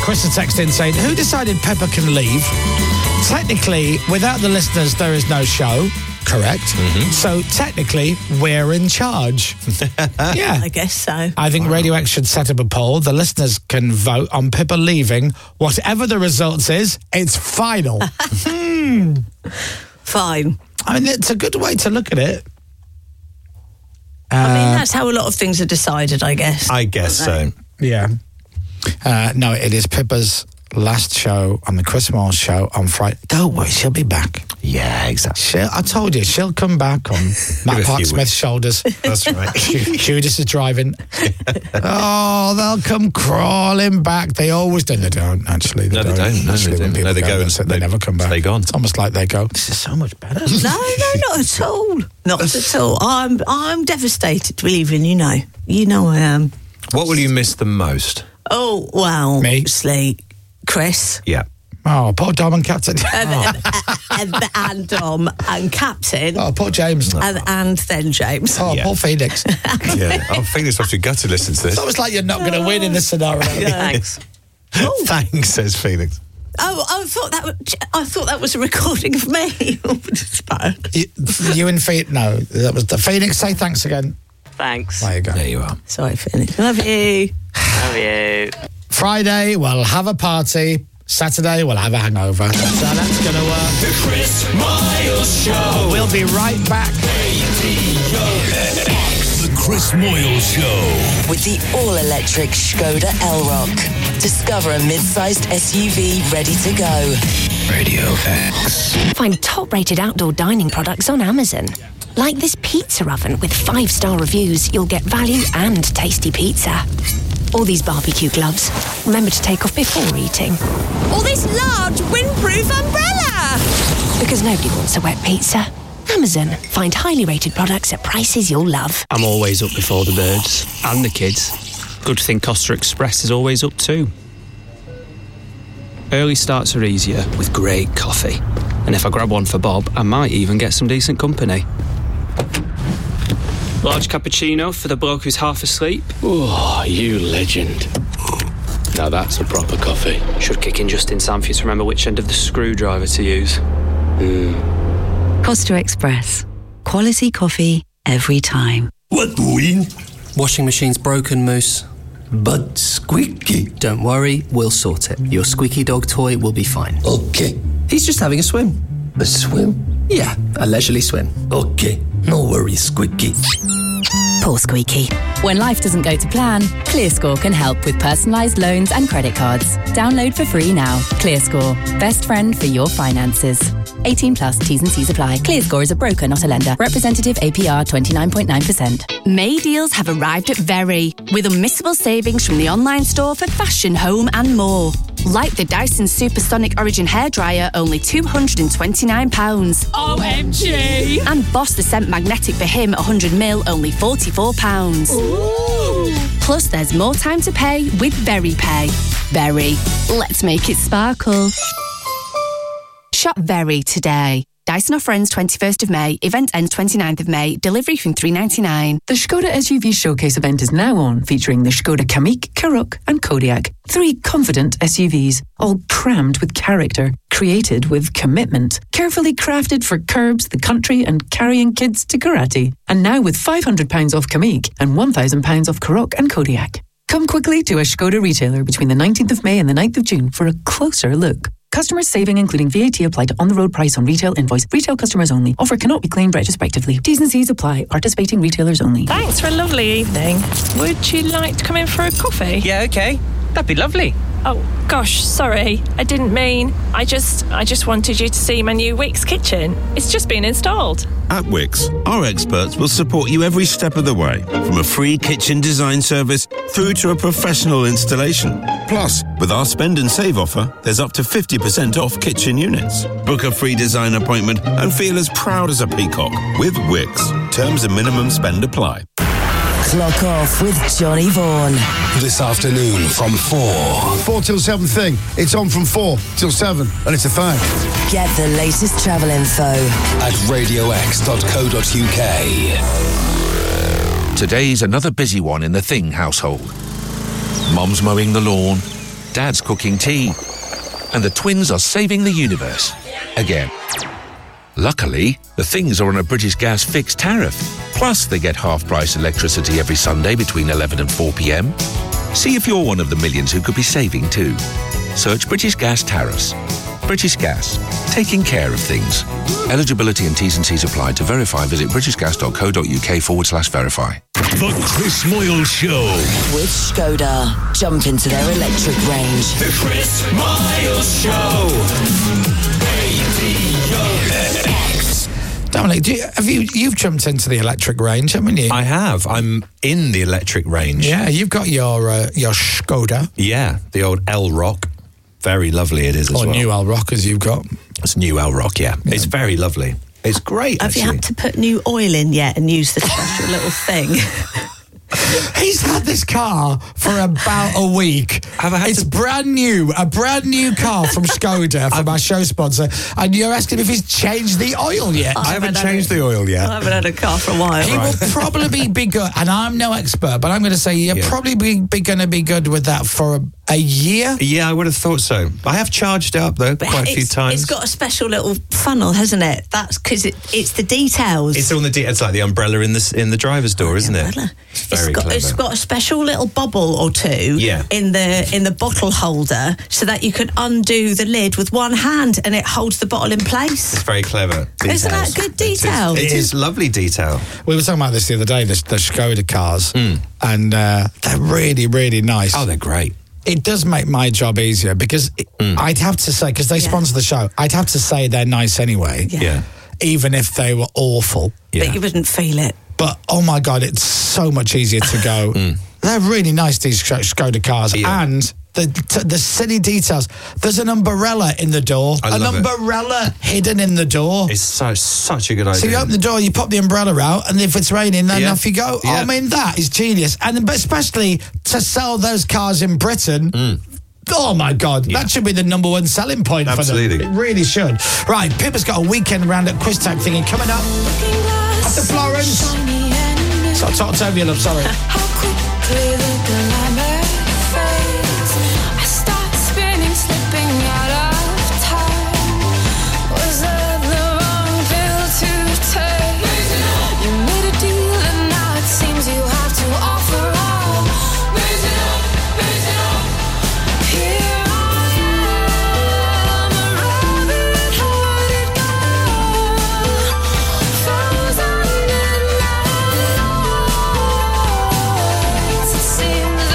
Chris has texted in saying, who decided Pepper can leave? Technically, without the listeners, there is no show. Correct. Mm-hmm. So technically, we're in charge. Yeah. I guess so. I think Radio X should set up a poll. The listeners can vote on Pippa leaving. Whatever the results is, it's final. Fine. I mean, it's a good way to look at it. I mean, that's how a lot of things are decided, I guess. I guess so. Yeah. No, it is Pippa's last show on the Chris Moore Show on Friday. Don't worry, she'll be back. Yeah, exactly. I told you, she'll come back on Matt Park Smith's shoulders. That's right. Judas is driving. Oh, they'll come crawling back. They always do. They don't, actually. They don't. No, they go and they never come back. They're gone. It's almost like they go, this is so much better. No, not at all. Not at all. I'm devastated to be leaving, you know. You know I am. What will you miss the most? Oh, well, Me. obviously, Chris. Yeah. Oh, poor Dom and Captain. And Dom and Captain. Oh, poor James. And then James. Oh, poor Phoenix. Yeah. Oh, Phoenix must be gutted to listen to this. It's almost like you're not going to win in this scenario. Thanks. Thanks, says Phoenix. Oh, I thought that was a recording of me. You and Phoenix. No, that was the Phoenix. Say thanks again. Thanks. There you go. There you are. Sorry, Phoenix. Love you. Love you. Friday, we'll have a party. Saturday, we'll have a hangover. So that's going to work. The Chris Miles Show. We'll be right back. The Chris Moyle Show. With the all-electric Skoda Elrock. Discover a mid-sized SUV ready to go. Radio X. Find top-rated outdoor dining products on Amazon. Like this pizza oven with 5-star reviews, you'll get value and tasty pizza. All these barbecue gloves. Remember to take off before eating. Or this large windproof umbrella. Because nobody wants a wet pizza. Amazon. Find highly rated products at prices you'll love. I'm always up before the birds and the kids. Good thing Costa Express is always up too. Early starts are easier with great coffee. And if I grab one for Bob, I might even get some decent company. Large cappuccino for the bloke who's half asleep. Oh, you legend. Now that's a proper coffee. Should kick in just in time for you to remember which end of the screwdriver to use. Costa Express. Quality coffee every time. What doing? Washing machine's broken, Moose. But squeaky. Don't worry, we'll sort it. Your squeaky dog toy will be fine. Okay. He's just having a swim. A swim? Yeah, a leisurely swim. Okay. No worries, Squeaky. Poor Squeaky. When life doesn't go to plan, ClearScore can help with personalised loans and credit cards. Download for free now. ClearScore. Best friend for your finances. 18 plus, T's and C's apply. ClearScore is a broker, not a lender. Representative APR 29.9%. May deals have arrived at Very, with unmissable savings from the online store for fashion, home and more. Like the Dyson Supersonic Origin hairdryer, only £229. OMG! And Boss the Scent Magnetic for him, 100ml, only £44. Ooh. Plus, there's more time to pay with Very Pay. Very. Let's make it sparkle. Shop Very today. Dyson offer ends 21st of May. Event ends 29th of May. Delivery from $3.99. The Skoda SUV Showcase event is now on, featuring the Skoda Kamiq, Karoq and Kodiaq. 3 confident SUVs, all crammed with character, created with commitment, carefully crafted for curbs, the country and carrying kids to karate. And now with £500 off Kamiq and £1,000 off Karoq and Kodiaq. Come quickly to a Skoda retailer between the 19th of May and the 9th of June for a closer look. Customers saving including VAT applied to on-the-road price on retail invoice. Retail customers only. Offer cannot be claimed retrospectively. T's and C's apply. Participating retailers only. Thanks for a lovely evening. Would you like to come in for a coffee? Yeah, okay. That'd be lovely. Oh, gosh, sorry. I didn't mean. I just wanted you to see my new Wix kitchen. It's just been installed. At Wix, our experts will support you every step of the way, from a free kitchen design service through to a professional installation. Plus, with our spend and save offer, there's up to 50% off kitchen units. Book a free design appointment and feel as proud as a peacock with Wix. Terms and minimum spend apply. Clock off with Johnny Vaughan. This afternoon from 4 till 7 thing. It's on from 4 till 7, and it's a thing. Get the latest travel info at radiox.co.uk. Today's another busy one in the Thing household. Mum's mowing the lawn, Dad's cooking tea. And the twins are saving the universe. Again. Luckily, the things are on a British Gas fixed tariff. Plus, they get half-price electricity every Sunday between 11 and 4 p.m. See if you're one of the millions who could be saving too. Search British Gas tariffs. British Gas. Taking care of things. Eligibility and T's and C's apply. To verify, visit britishgas.co.uk/verify. The Chris Moyle Show. With Skoda. Jump into their electric range. The Chris Moyle Show. Dominic, you've jumped into the electric range, haven't you? I have. I'm in the electric range. Yeah, you've got your Skoda. Yeah, the old Elrock. Very lovely it is as well. Or new Elrock as you've got. It's new Elrock, yeah. It's very lovely. It's great, Have you had to put new oil in yet and use the special little thing? He's had this car for about a week. It's brand new, a brand new car from Skoda, from our show sponsor, and you're asking if he's changed the oil yet. I haven't changed the oil yet. I haven't had a car for a while. He will probably be good, and I'm no expert, but I'm going to say you're probably going to be good with that for a year. Yeah, I would have thought so. I have charged it up, though, quite a few times. It's got a special little funnel, hasn't it? That's because it's the details. It's on the it's like the umbrella in the driver's door, isn't it? It's very clever. It's got a special little bubble or two in the bottle holder so that you can undo the lid with one hand and it holds the bottle in place. It's very clever. Isn't that good detail? It is lovely detail. We were talking about this the other day, the Skoda cars, and they're really, really nice. Oh, they're great. It does make my job easier because I'd have to say, because they sponsor the show, I'd have to say they're nice anyway. Yeah. Even if they were awful. But you wouldn't feel it. But, oh my God, it's so much easier to go. They're really nice, these Skoda cars. Yeah. And the silly details. There's an umbrella in the door. An umbrella hidden in the door. It's such a good idea. So you open the door, you pop the umbrella out, and if it's raining, then off you go. Yeah. I mean, that is genius. And especially to sell those cars in Britain. Oh my God, that should be the number one selling point for them. It really should. Right, Pippa's got a weekend roundup quiz tag thingy coming up after Florence. So I'll talk over you, love, sorry. How quickly the glamour fades. I start spinning, slipping out of time. Was that the wrong pill to take? You made a deal and now it seems you have to offer all. Raise it up, raise it up. Here I am, a rabbit, how did it go? Frozen in the night. It seems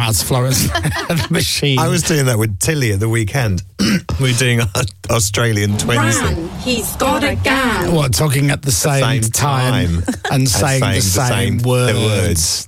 powerhouse, Florence the Machine. I was doing that with Tilly at the weekend. We were doing Australian twins thing. He's got a gun. What, talking at the same time and saying the same words.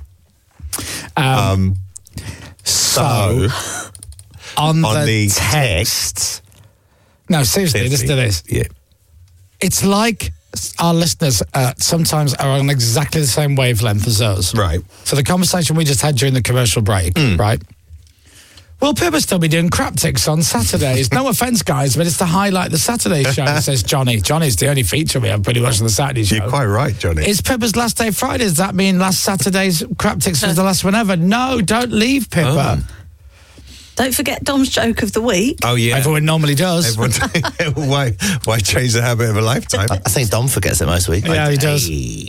So, on the text... No, seriously, listen to this. Yeah. It's like our listeners sometimes are on exactly the same wavelength as us. Right. So the conversation we just had during the commercial break, right? Will Pippa still be doing Craptics on Saturdays? No offence, guys, but it's to highlight the Saturday show, says Johnny. Johnny's the only feature we have pretty much on the Saturday show. You're quite right, Johnny. It's Pippa's last day Friday. Does that mean last Saturday's Craptics was the last one ever? No, don't leave, Pippa. Oh. Don't forget Dom's joke of the week. Oh, yeah. Everyone normally does. Why change the habit of a lifetime? I think Dom forgets it most weeks. Yeah, he does.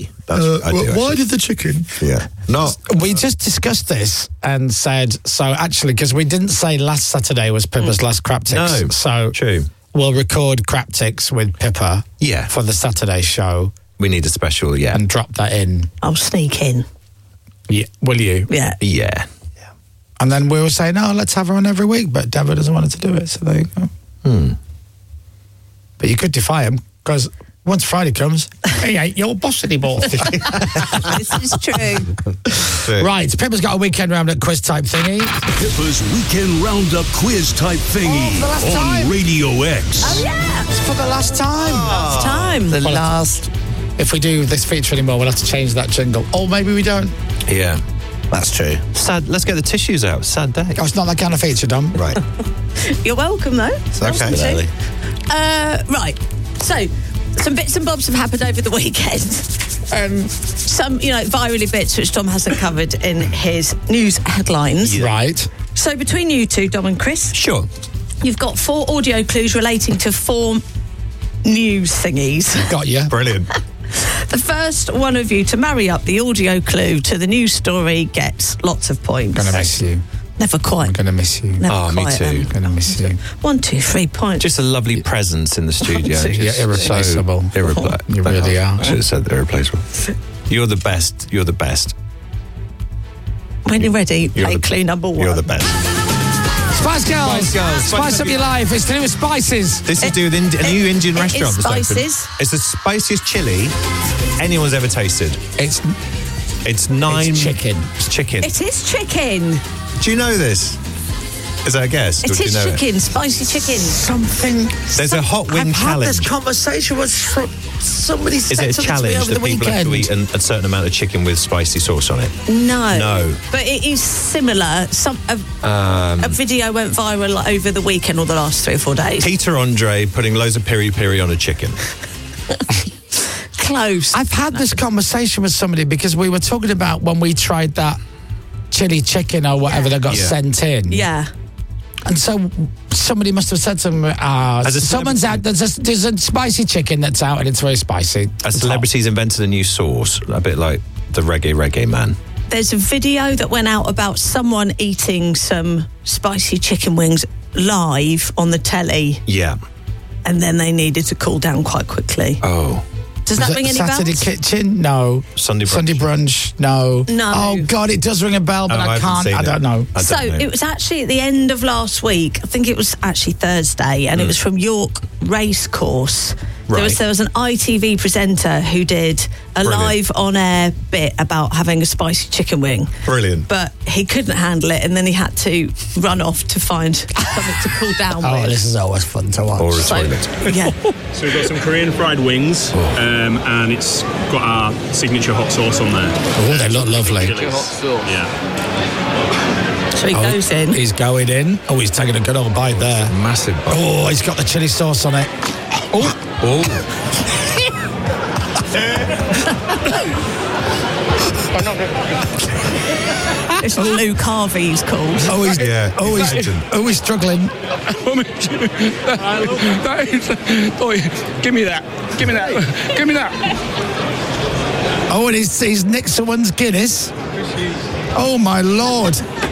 Why did the chicken? Yeah. No. We just discussed this and said, so actually, because we didn't say last Saturday was Pippa's last Craptics. No, so true. We'll record Craptics with Pippa for the Saturday show. We need a special, and drop that in. I'll sneak in. Yeah, will you? Yeah. Yeah. And then we were saying, oh, let's have her on every week, but Deborah doesn't want her to do it, so there you go. But you could defy him, because once Friday comes, he ain't your boss anymore. This is true. Right, Pippa's got a weekend roundup quiz type thingy. Pippa's weekend roundup quiz type thingy on Radio X. Oh, yeah. It's for the last time. Last time. The last. If we do this feature anymore, we'll have to change that jingle. Or maybe we don't. Yeah. That's true. Sad. Let's get the tissues out. Sad day. Oh, it's not that kind of feature, Dom. Right. You're welcome, though. Okay. Right. So, some bits and bobs have happened over the weekend. Some, virally bits which Dom hasn't covered in his news headlines. Right. So, between you two, Dom and Chris. Sure. You've got 4 audio clues relating to 4 news thingies. Got you. Brilliant. The first one of you to marry up the audio clue to the news story gets lots of points. Gonna miss you. Never quite. I'm gonna miss you. Never me quite, too. Gonna miss you. 1, 2, 3 points. Just a lovely presence in the studio. You're irreplaceable. You really are. I should have said they're irreplaceable. You're the best. You're the best. When you're ready, play clue number 1. You're the best. Spice Girls. Spice up your life. It's to do with spices. This is to do with a new Indian restaurant it's that's opened. spices. It's the spiciest chili anyone's ever tasted. It's 9... It's chicken. It's chicken. It is chicken. Do you know this? Is that a guess? It is chicken. Spicy chicken. Something. There's a hot wing I've challenge. had this conversation with somebody. Is it a challenge that people have to eat a certain amount of chicken with spicy sauce on it? No. But it is similar. A video went viral over the weekend or the last 3 or 4 days. Peter Andre putting loads of piri-piri on a chicken. Close. I've had this conversation with somebody because we were talking about when we tried that chili chicken or whatever that got sent in. Yeah. And so somebody must have said to them, someone's out, there's a spicy chicken that's out and it's very spicy. A celebrity's invented a new sauce, a bit like the reggae man. There's a video that went out about someone eating some spicy chicken wings live on the telly. Yeah. And then they needed to cool down quite quickly. Oh. Does that ring any Saturday bells? Kitchen? No. Sunday brunch? No. No. Oh, God, it does ring a bell, but I can't. I don't know. It was actually at the end of last week. I think it was actually Thursday, and it was from York Racecourse. Right. There was an ITV presenter who did a live on-air bit about having a spicy chicken wing. Brilliant. But he couldn't handle it, and then he had to run off to find something to cool down with. Oh, this is always fun to watch. Or a toilet. Yeah. So we've got some Korean fried wings, and it's got our signature hot sauce on there. Oh, they look lovely. Hot sauce. Yeah. So he goes in. He's going in. Oh, he's taking a good old bite there. Massive bite. Oh, he's got the chili sauce on it. Oh. It's Luke Harvey, he's called. Oh, he's he's struggling. Give me that. Oh, and he's nicked someone's Guinness. Oh, my Lord.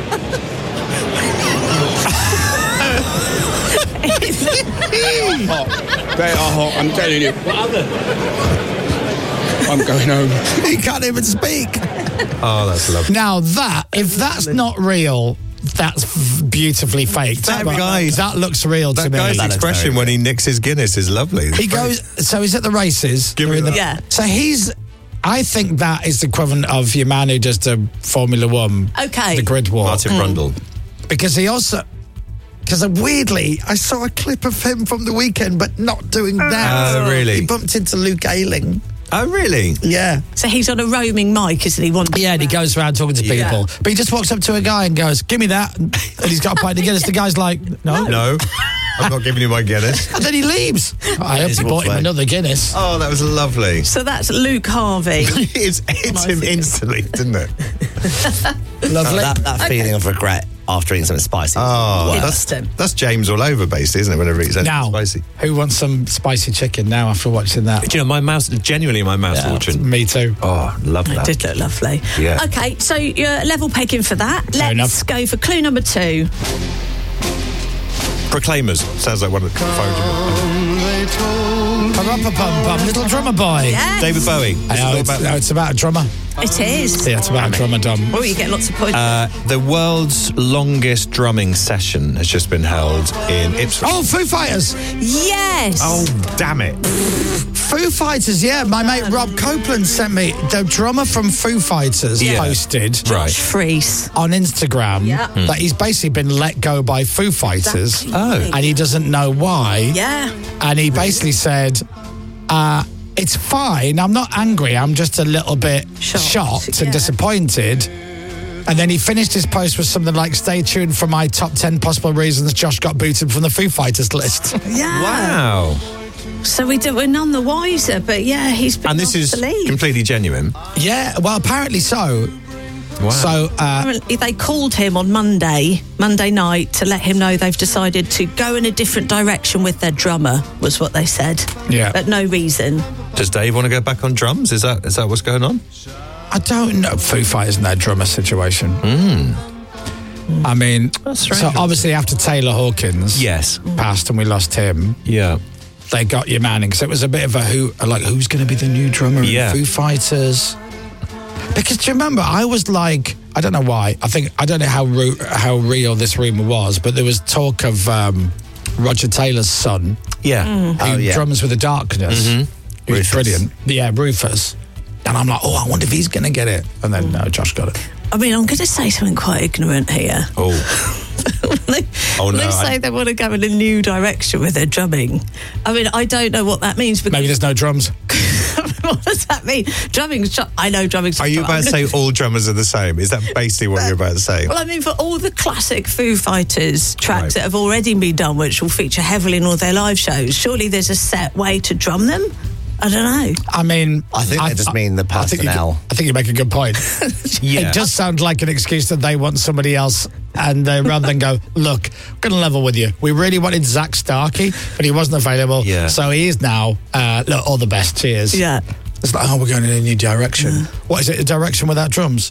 They are hot, I'm telling you. I'm going home. He can't even speak. Oh, that's lovely. Now if that's not real, that's beautifully faked. That looks real to me. That guy's expression when he nicks his Guinness is lovely. He goes, so he's at the races. Yeah. So I think that is the equivalent of your man who does the Formula One. Okay. The grid walk. Martin Brundle. Because weirdly, I saw a clip of him from the weekend, but not doing that. Oh, really? He bumped into Luke Ayling. Oh, really? Yeah. So he's on a roaming mic, isn't he? Yeah, and he goes around talking to people. Yeah. But he just walks up to a guy and goes, give me that. And he's got a pint of Guinness. The guy's like, no. No. I'm not giving you my Guinness. And then he leaves. I hope he bought him another Guinness. Oh, that was lovely. So that's Luke Harvey. It hits him instantly, didn't it? Lovely. That feeling of regret after eating something spicy. Oh, that's James all over, basically, isn't it? Whenever he eats anything spicy. Who wants some spicy chicken now after watching that? Do you know, my mouth, genuinely my mouth's watering. Me too. Oh, love that. It did look lovely. Yeah. Okay, so you're level pegging for that. Let's go for clue number 2. Proclaimers. Sounds like one of the Little drummer boy. Yes. David Bowie. It's about a drummer. It is. Yeah, it's about a drummer, Dom. Oh, you get lots of points. The world's longest drumming session has just been held in Ipswich. Oh, Foo Fighters. Yes. Oh, damn it. Foo Fighters, yeah. My mate Rob Copeland sent me, the drummer from Foo Fighters posted Freeze on Instagram that he's basically been let go by Foo Fighters. And he doesn't know why. Yeah. And he basically said, it's fine, I'm not angry, I'm just a little bit shocked and disappointed. And then he finished his post with something like, stay tuned for my top 10 possible reasons Josh got booted from the Foo Fighters list. Yeah. Wow. So we're none the wiser, but yeah, he's been And this is completely genuine? Yeah, well, apparently so. Wow. So apparently they called him on Monday night to let him know they've decided to go in a different direction with their drummer, was what they said. Yeah. But no reason. Does Dave want to go back on drums? Is that what's going on? I don't know. Foo Fighters in their drummer situation. I mean, so obviously after Taylor Hawkins passed and we lost him, they got your Manning. So it was a bit of a who's going to be the new drummer in Foo Fighters? Because do you remember, I was like, I don't know why. I don't know how real this rumor was, but there was talk of Roger Taylor's son, who drums with the Darkness, who's brilliant. Yeah, Rufus. And I'm like, I wonder if he's going to get it. And then Josh got it. I mean, I'm going to say something quite ignorant here. Oh. They say they want to go in a new direction with their drumming. I mean, I don't know what that means. Maybe there's no drums. What does that mean? I know drumming's... Are you about to say all drummers are the same? Is that basically what you're about to say? Well, I mean, for all the classic Foo Fighters tracks that have already been done, which will feature heavily in all their live shows, surely there's a set way to drum them? I don't know. I mean... I think they just mean the personnel. I think you make a good point. It does sound like an excuse that they want somebody else, and rather than go, look, I'm going to level with you. We really wanted Zach Starkey, but he wasn't available. Yeah. So he is now. Look, all the best. Cheers. Yeah. It's like, we're going in a new direction. What is it, a direction without drums?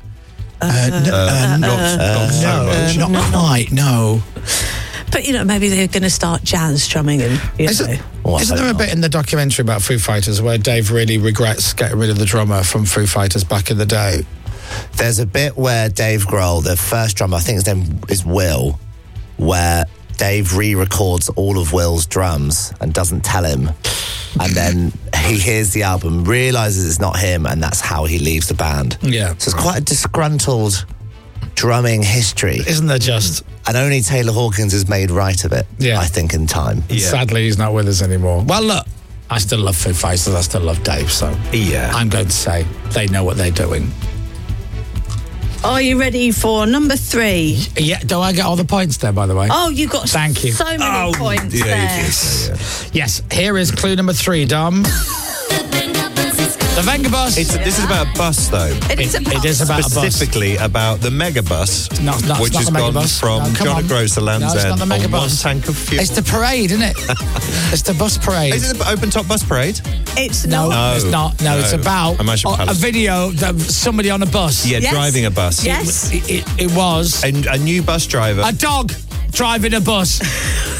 Not quite, no. But, maybe they're going to start jazz drumming and, Isn't there a bit in the documentary about Foo Fighters where Dave really regrets getting rid of the drummer from Foo Fighters back in the day? There's a bit where Dave Grohl, the first drummer, I think his name is Will, where Dave re-records all of Will's drums and doesn't tell him. And then he hears the album, realises it's not him, and that's how he leaves the band. Yeah. So it's quite a disgruntled drumming history. Isn't there just? And only Taylor Hawkins has made right of it, I think, in time. Yeah. Sadly, he's not with us anymore. Well, look, I still love Foo Fighters, I still love Dave, so I'm going to say they know what they're doing. Are you ready for number 3? Yeah, do I get all the points there, by the way? Oh, you got Thank you. so many points there. Yes, here is clue number 3, Dom. The Venga Bus. This is about a bus, though. It is about a bus. Specifically about the Mega Bus, which has gone from John O'Groats to Land's End on one tank of fuel. It's the parade, isn't it? It's the bus parade. Is it the open top bus parade? It's No, it's not. No, it's about a video of somebody on a bus. Yeah, driving a bus. Yes. It was. A new bus driver. A dog driving a bus.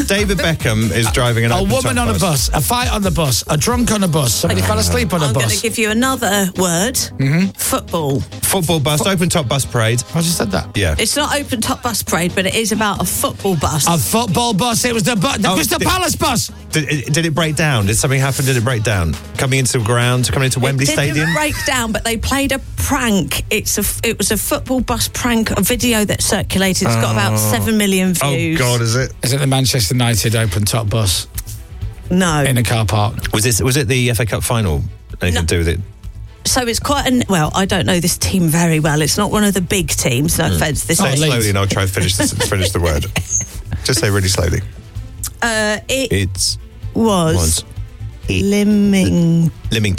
David Beckham is driving an A open-top woman on a bus, a fight on the bus, a drunk on a bus, somebody fell asleep on a I'm bus. going to give you another word. Football. Football bus, open-top bus parade. I just said that. Yeah. It's not open top bus parade, but it is about a football bus. A football bus. It was the Crystal Palace bus. Did it break down? Did something happen? Did it break down? Coming into the ground, coming into Wembley It Stadium? didn't break down, but they played a prank. It was a football bus prank, a video that circulated. It's got about 7 million views. Oh, God, is it? Is it the Manchester United open top bus? No. In a car park. Was it the FA Cup final? Anything to do with it? So it's quite I don't know this team very well. It's not one of the big teams, no offence. Say it slowly and I'll try and finish the word. Just say really slowly. It was Leamington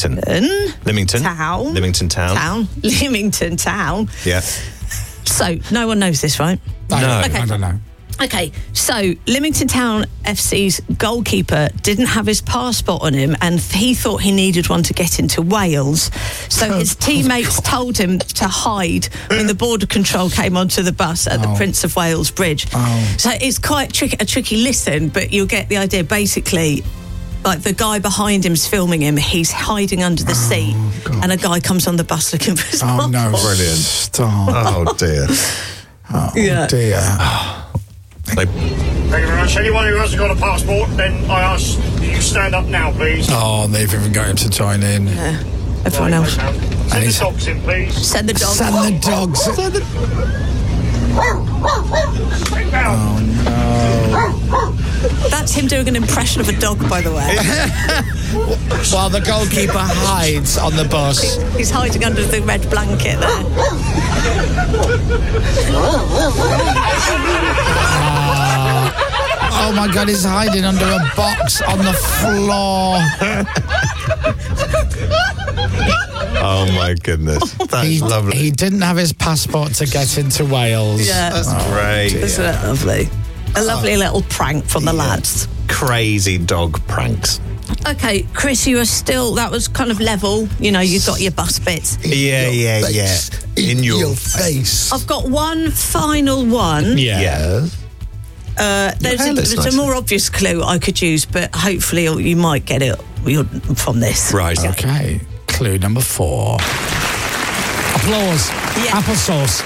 Town. Leamington Town. Leamington Town. Yeah. So, no one knows this, right? No. Okay. I don't know. Okay, so Leamington Town FC's goalkeeper didn't have his passport on him and he thought he needed one to get into Wales. So his teammates told him to hide when the border control came onto the bus at the Prince of Wales Bridge. So it's quite a tricky listen, but you'll get the idea. Basically, like the guy behind him's filming him, he's hiding under the seat and a guy comes on the bus looking for his passport. no. Brilliant. Stop. Oh, dear. Dear. Thank you very much. Anyone who hasn't got a passport, then I ask you stand up now, please. Oh, they've even got him to join in. Yeah. Everyone else. Send the dogs in, please. Send the dogs. Send the dogs. Oh, no. That's him doing an impression of a dog, by the way. While the goalkeeper hides on the bus. He's hiding under the red blanket there. Oh my God, he's hiding under a box on the floor. Oh my goodness. That's lovely. He didn't have his passport to get into Wales. Yeah. That's great. Isn't it lovely? A lovely little prank from the lads. Crazy dog pranks. Okay, Chris, you are still, that was kind of level. You know, you've got your bus bits. Yeah. In your face. I've got one final one. Yeah. There's a more obvious clue I could use, but hopefully you might get it from this. Right. Okay. Clue number 4. Applause. Yeah. Applesauce.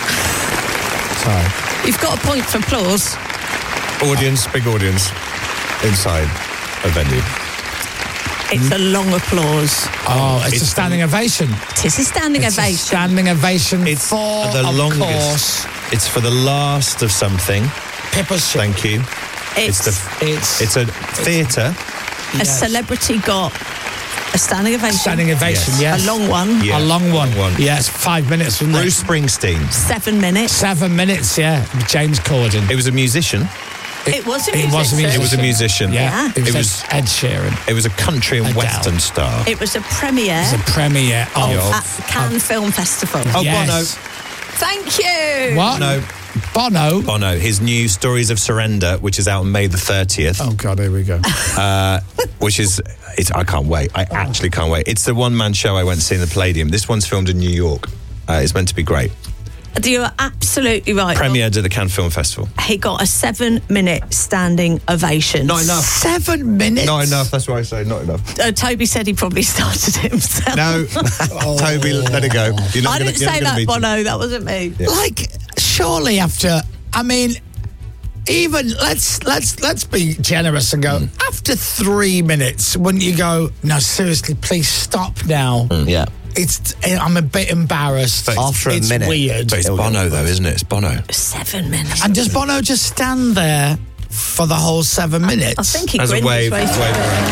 Sorry. You've got a point for applause. Audience, big audience, inside a venue. It's a long applause. Oh, it's a standing ovation. It is a standing ovation. A standing ovation. It's for the longest. Course. It's for the last of something. Pippa's Ship. Thank you. It's a theatre. A celebrity got a standing ovation. Standing ovation, yes. A long one. Yeah. A long one. Yes, 5 minutes. Wasn't Bruce Springsteen. 7 minutes. 7 minutes, yeah. James Corden. It was a musician. It was a musician. It was a musician. Yeah. It was Ed Sheeran. It was a country and western star. It was a premiere. It was a premiere at Cannes Film Festival. Oh, yes. Bono. Thank you. What? Bono. His new Stories of Surrender, which is out on May the 30th. Oh, God, here we go. Which is, I can't wait. I actually can't wait. It's the one-man show I went to see in the Palladium. This one's filmed in New York. It's meant to be great. You're absolutely right. Premiered at the Cannes Film Festival. He got a 7-minute standing ovation. Not enough. 7 minutes? Not enough, that's why I say not enough. Toby said he probably started it himself. No. Toby, let it go. I didn't say that, Bono. That wasn't me. Yeah. Like, surely after, I mean, even let's be generous and go, after 3 minutes, wouldn't you go, no, seriously, please stop now? Yeah. I'm a bit embarrassed. After a it's minute. Weird. But it's Bono, though, isn't it? It's Bono. 7 minutes. And does Bono just stand there for the whole 7 minutes? I think he As a grinned wave. his way through.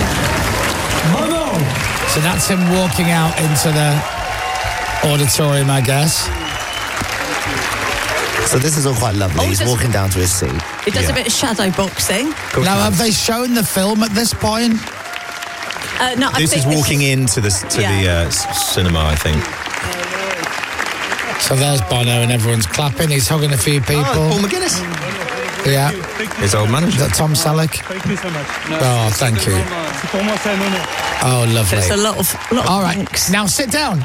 Bono! So that's him walking out into the auditorium, I guess. So this is all quite lovely. He's walking down to his seat. He does a bit of shadow boxing. Now, have they shown the film at this point? No, This is walking into the cinema, I think. So there's Bono and everyone's clapping. He's hugging a few people. Oh, Paul McGuinness. Yeah. His old manager. Is that Tom Selleck? Thank you so much. Oh, thank you. Oh, lovely. There's a lot of all right. thanks. Now sit down.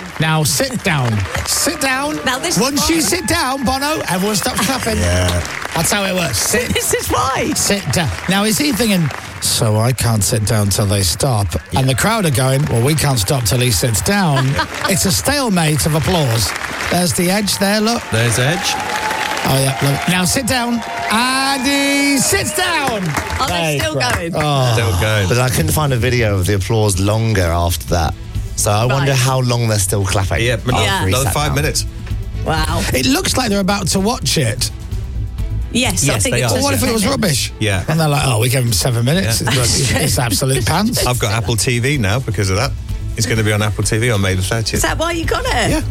Sit down. Now this Once you sit down, Bono, everyone stops clapping. Yeah. That's how it works. Sit. This is why. Sit down. Now, is he thinking, so I can't sit down till they stop? Yeah. And the crowd are going, well, we can't stop till he sits down. It's a stalemate of applause. There's the Edge there, look. There's Edge. Oh, yeah, look. Now sit down. And he sits down. Oh, they're still going. Oh. Still going. But I couldn't find a video of the applause longer after that. So I wonder how long they're still clapping. Yeah, another 5 minutes. Wow. It looks like they're about to watch it. Yes, I think they it are. Well, what if it was rubbish? Yeah. And they're like, oh, we gave him 7 minutes. Yeah. It's absolute pants. I've got Apple TV now because of that. It's going to be on Apple TV on May the 30th. Is that why you got it? Yeah.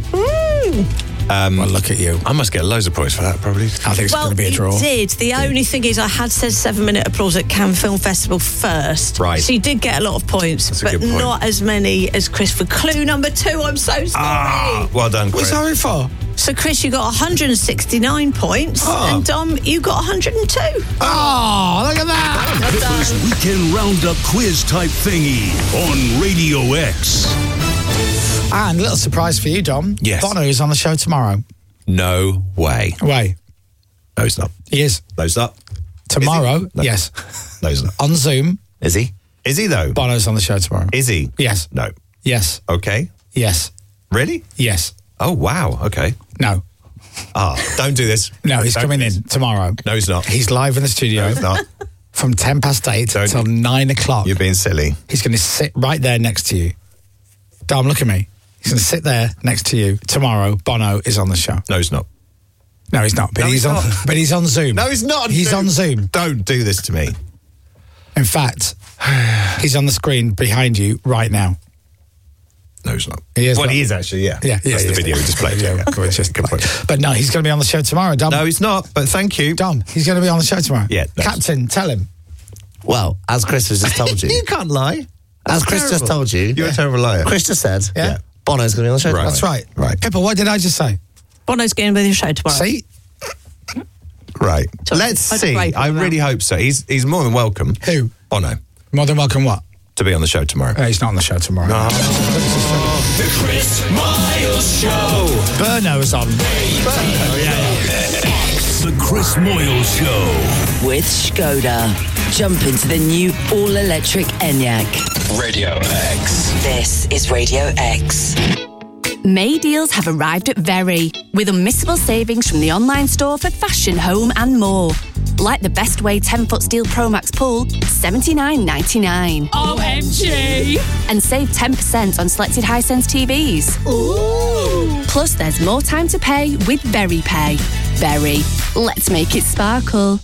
Well, look at you. I must get loads of points for that, probably. I think it's going to be a draw. You did. The only thing is I had said 7-minute applause at Cannes Film Festival first. Right. So you did get a lot of points, That's a but good point. not as many as Chris for clue number 2. I'm so sorry. Well done, Chris. What's sorry for? So, Chris, you got 169 points, and Dom, you got 102. Oh, look at that. Pippa's Weekend Roundup quiz type thingy on Radio X. And a little surprise for you, Dom. Yes. Bono is on the show tomorrow. No way. Way. No, he's not. He is. No, he's not. Tomorrow, No. yes. No, he's not. On Zoom. Is he? Is he, though? Bono's on the show tomorrow. Is he? Yes. No. Yes. Okay. Yes. Really? Yes. Oh, wow. Okay. No. Don't do this. No, he's Don't coming do in this. tomorrow. No, he's not. He's live in the studio. No, he's not. From 8 till 9 o'clock. You're being silly. He's going to sit right there next to you. Dom, look at me. He's going to sit there next to you. Tomorrow, Bono is on the show. No, he's not. No, he's not. But No, he's he's on. not. But he's on Zoom. No, he's not. He's on Zoom. Don't do this to me. In fact, he's on the screen behind you right now. No, he's not. He is. Well, not. he is actually. Yeah. Yeah. That's the video we displayed. Yeah. Good point. But no, he's going to be on the show tomorrow. Dom. No, he's not. But thank you, Dom. He's going to be on the show tomorrow. Yeah. Captain, tell him. Well, as Chris has just told you. You can't lie. As Chris just told you. You're a terrible liar. Chris just said. Yeah. Bono's going to be on the show. Right. That's right. Right. Pippa, what did I just say? Bono's going to be on the show tomorrow. See? Right. Let's see. I really hope so. He's more than welcome. Who? Bono. More than welcome what? To be on the show tomorrow. He's not on the show tomorrow. No. The Chris Miles Show. Burno's on. The Chris Moyle Show. With Skoda. Jump into the new all-electric Enyaq. Radio X. This is Radio X. May deals have arrived at Very, with unmissable savings from the online store for fashion, home and more. Like the Best Way 10-foot steel Pro Max pool, $79.99. OMG! And save 10% on selected Hisense TVs. Ooh! Plus, there's more time to pay with Very Pay. Very. Let's make it sparkle.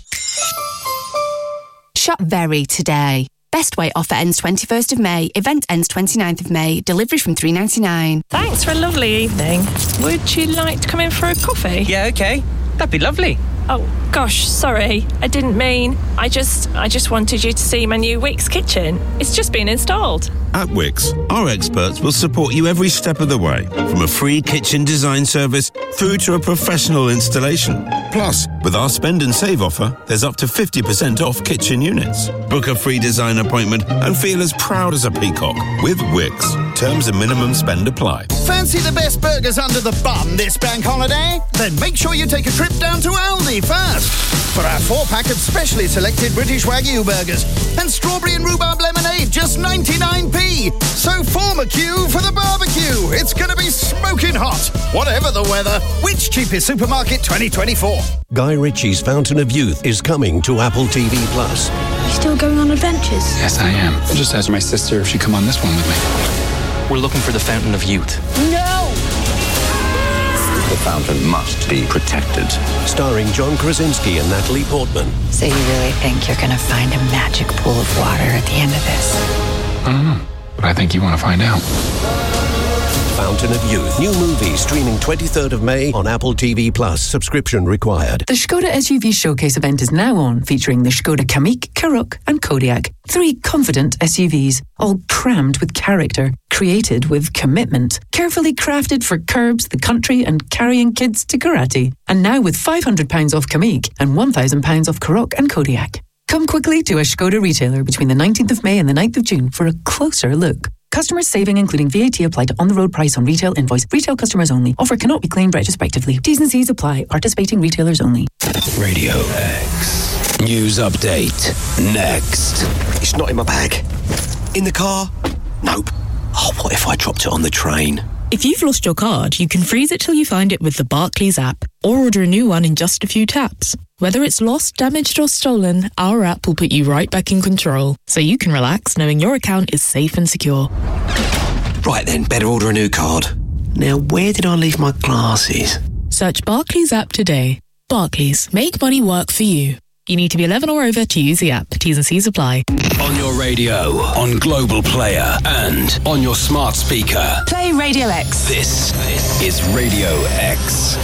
Shop Very today. Best Way offer ends 21st of May. Event ends 29th of May. Delivery from $3.99. Thanks for a lovely evening. Would you like to come in for a coffee? Yeah, okay. That'd be lovely. Oh, gosh, sorry. I didn't mean. I just wanted you to see my new Wix kitchen. It's just been installed. At Wix, our experts will support you every step of the way, from a free kitchen design service through to a professional installation. Plus, with our spend and save offer, there's up to 50% off kitchen units. Book a free design appointment and feel as proud as a peacock with Wix. Terms and minimum spend apply. Fancy the best burgers under the bun this bank holiday? Then make sure you take a trip down to Aldi first for our 4-pack of specially selected British Wagyu burgers and strawberry and rhubarb lemonade, just 99p. So form a queue for the barbecue. It's going to be smoking hot, whatever the weather. Which cheapest supermarket 2024? Guy Ritchie's Fountain of Youth is coming to Apple TV+. You still going on adventures? Yes, I am. I just asked my sister if she'd come on this one with me. We're looking for the Fountain of Youth. No! The fountain must be protected. Starring John Krasinski and Natalie Portman. So you really think you're going to find a magic pool of water at the end of this? I don't know, but I think you want to find out. Fountain of Youth. New movie streaming 23rd of May on Apple TV+. Subscription required. The Skoda SUV Showcase event is now on, featuring the Skoda Kamiq, Karoq and Kodiaq. 3 confident SUVs, all crammed with character, created with commitment, carefully crafted for curbs, the country and carrying kids to karate. And now with £500 off Kamiq and £1,000 off Karoq and Kodiaq. Come quickly to a Skoda retailer between the 19th of May and the 9th of June for a closer look. Customers saving including VAT applied to on-the-road price on retail invoice. Retail customers only. Offer cannot be claimed retrospectively. T's and C's apply. Participating retailers only. Radio X. News update. Next. It's not in my bag. In the car? Nope. Oh, what if I dropped it on the train? If you've lost your card, you can freeze it till you find it with the Barclays app, or order a new one in just a few taps. Whether it's lost, damaged or stolen, our app will put you right back in control, so you can relax knowing your account is safe and secure. Right then, better order a new card. Now, where did I leave my glasses? Search Barclays app today. Barclays, make money work for you. You need to be 11 or over to use the app. T's and C's apply. On your radio, on Global Player, and on your smart speaker. Play Radio X. This is Radio X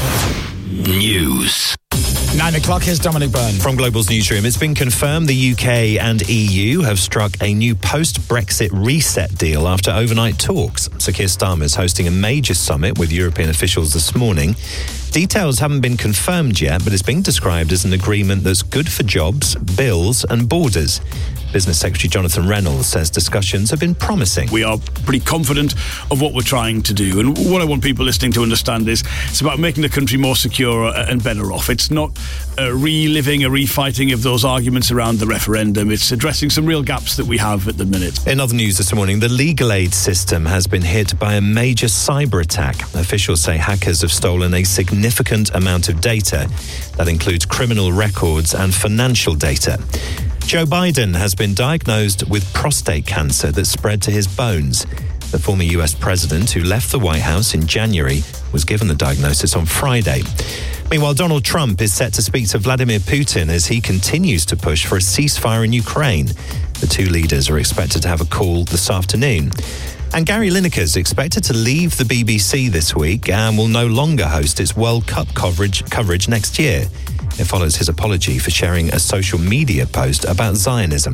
News. 9 o'clock, here's Dominic Byrne. From Global's newsroom, it's been confirmed the UK and EU have struck a new post-Brexit reset deal after overnight talks. Sir Keir Starmer is hosting a major summit with European officials this morning. Details haven't been confirmed yet, but it's being described as an agreement that's good for jobs, bills and borders. Business Secretary Jonathan Reynolds says discussions have been promising. We are pretty confident of what we're trying to do. And what I want people listening to understand is it's about making the country more secure and better off. It's not reliving a refighting of those arguments around the referendum. It's addressing some real gaps that we have at the minute. In other news this morning, the legal aid system has been hit by a major cyber attack. Officials say hackers have stolen a significant amount of data. That includes criminal records and financial data. Joe Biden has been diagnosed with prostate cancer that spread to his bones. The former US president, who left the White House in January, was given the diagnosis on Friday. Meanwhile, Donald Trump is set to speak to Vladimir Putin as he continues to push for a ceasefire in Ukraine. The two leaders are expected to have a call this afternoon. And Gary Lineker is expected to leave the BBC this week and will no longer host its World Cup coverage next year. It follows his apology for sharing a social media post about Zionism.